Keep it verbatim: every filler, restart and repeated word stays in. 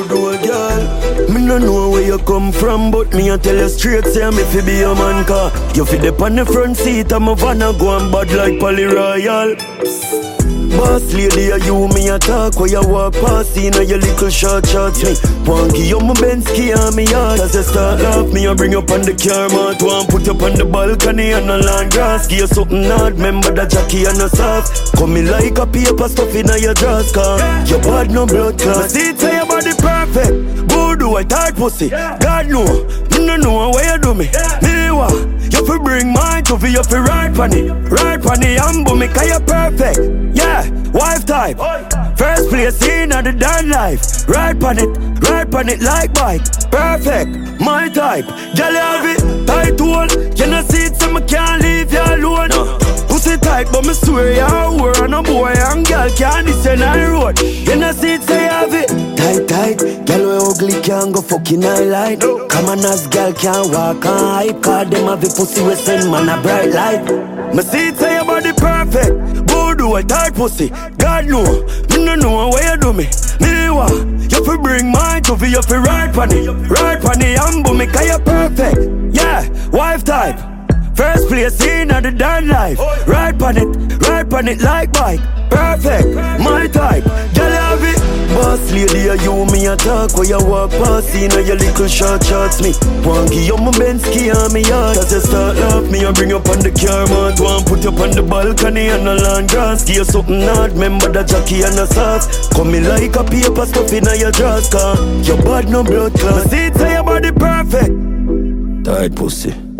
Voodoo girl. Me no know where you come from, but me a tell you straight, say me fi be your man car. You fi dip on the front seat, I'm a van a go and bad like Polly Royal. Boss lady, are you me a talk where you walk past in your little short shots me. Want give you my Benz key on me yard. As you start laugh, me a bring you up on the car mat. Want put you up on the balcony and a land grass. Give you something hard, remember that Jackie and a soft. Come me like a paper stuff in your drawers car. Your bad no blood clot. See say your body perfect. Voodoo a tight pussy. God know, me no know where you do me. Me what? You fi bring mine to fi, you fi ride pon it. Ride pon it, ambu me cause you perfect. Yeah, wife type. First place in the damn life. Ride pon it, ride pon it like bike. Perfect, my type. Girl, you have it, tight hole. You know see it, so me can't leave you alone. No. Pussy tight, but me swear you're war. And a boy and girl can't descend on the road. You know see it, so you have it. Tight, tight, girl we ugly can't go fucking highlight. No. Come on as girl can't walk on hype. Cause them have a pussy we send man a bright light. Me see it say your body perfect. Voodoo a tight pussy. God know, me no know where you do me. Me what? You fi bring mine to fi, you fi ride pon it. Ride pon it, ambu me cause you perfect. Yeah, wife type. First place in the damn life. Ride pon it, ride pon it like bike. Perfect, my type. Girl, you have it. Boss lady, are you me a talk where you walk past in your little short shorts me. Want give you my Benz key on me yard. As you start laugh, me and bring you up on the car mat. Want put you up on the balcony and a land grass. Give you something hard, remember that Jackie and a sauce. Come me like a paper stuff in your drawers car. Your bad no blood clot. See it say your body perfect. Tight pussy.